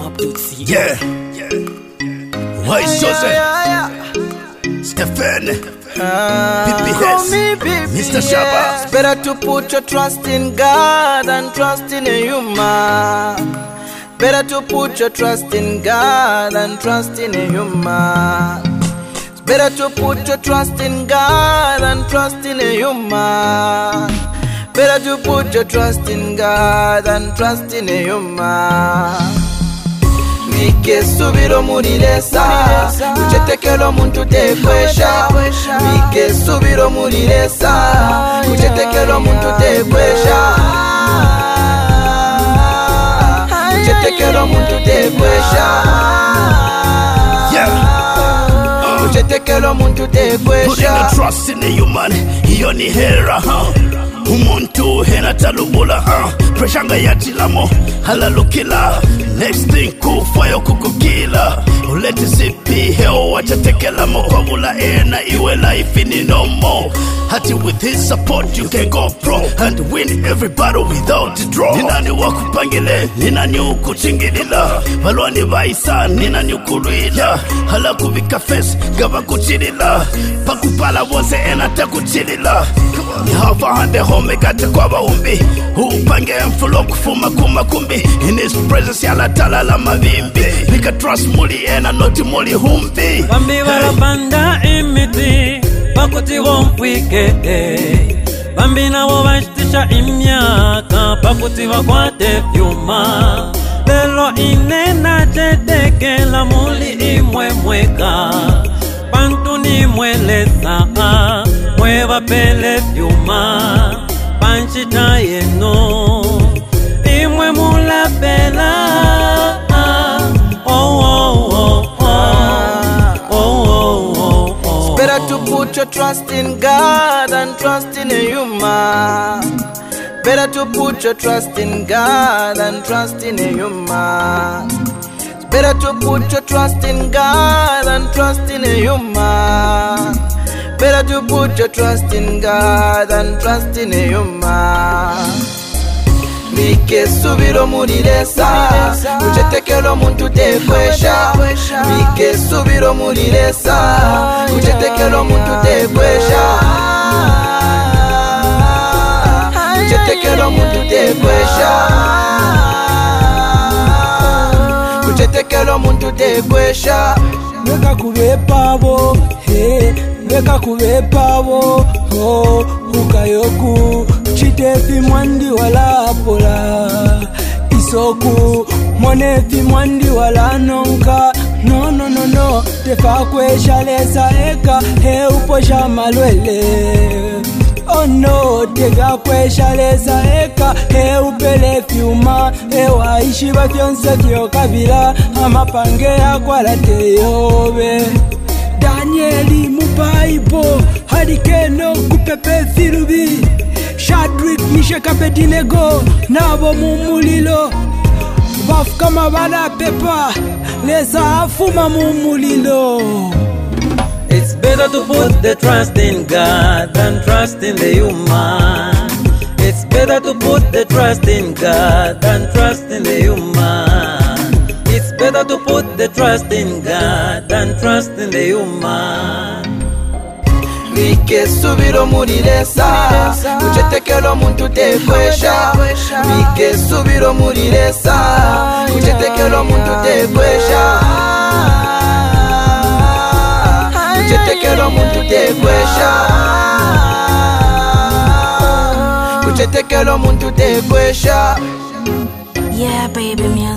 Yeah. Wise Jose. Stephen. PPS. Mr. Shaba. It's better to put your trust in God than trust in a human. Better to put your trust in God than trust in a human. It's better to put your trust in God than trust in a human. Better to put your trust in God than trust in a human. Mike subiro murilesa, kuchetekelo muntu tekwesha. Mike subiro murilesa, kuchetekelo muntu tekwesha. Kuchetekelo muntu tekwesha. Kuchetekelo muntu tekwesha. Putting the trust in the human, hiyo ni hera. Umuntu hena talubula, pressure yatilamo, halalukila. Next thing kufayo kukukila. Uleti zipi heo wachatekela mokobula ena iwe life ni no more. Hati with his support you can go pro and win every battle without a draw. Ninani wakupangile, ninani ukuchingilila. Walwani vaisa, ninani ukulwila. Hala kubika face, gaba kuchilila. Pakupala wose ena takuchilila. Nihava hande home kate kwa baumbi. Upange mfulo kufuma kumakumbi. In his presence yala talala mavimbi. Nika trust muli ena noti muli humbi. Bambi warabanda imiti Pakuti womfwike Bambi na wawashtisha imyaka Pakuti wakwate vyuma Lelo inena chetekela muli imwe mweka Pantu ni mweleza Mwewa pele vyuma Panchita yeno Imwe mula pela Better to put your trust in God than trust in a human. Better to put your trust in God than trust in a human. It's better to put your trust in God than trust in a human. Better to put your trust in God than trust in a human. Mike subiro murilesa, kuchetekelo muntu tekwesha. Mike subiro murilesa, kuchetekelo muntu tekwesha. Kuchetekelo muntu tekwesha. Kuchetekelo muntu tekwesha. Weka kubepabo, weka kubepabo, ukayoku chitefi mwandi wala pola isoku monefi mwandi wala nonka no tefa kwesha lesa eka he uposha malwele oh no tega kwesha lesa eka he upele fiuma he waishi bafyonse vyo kabila amapange akwalate yobe Danieli mubaibo harikeno kupepe thirubi Shadrick Misheka Abednego nabo mumulilo bafuka mabala pepa leza afuma mumulilo. It's better to put the trust in God than trust in the human. It's better to put the trust in God than trust in the human. It's better to put the trust in God than trust in the human. Mike subiro murilesa, kuchetekelo muntu tekwesha. Mike subiro murilesa, kuchetekelo muntu tekwesha. Kuchetekelo muntu tekwesha. Kuchetekelo muntu tekwesha. Yeah, baby,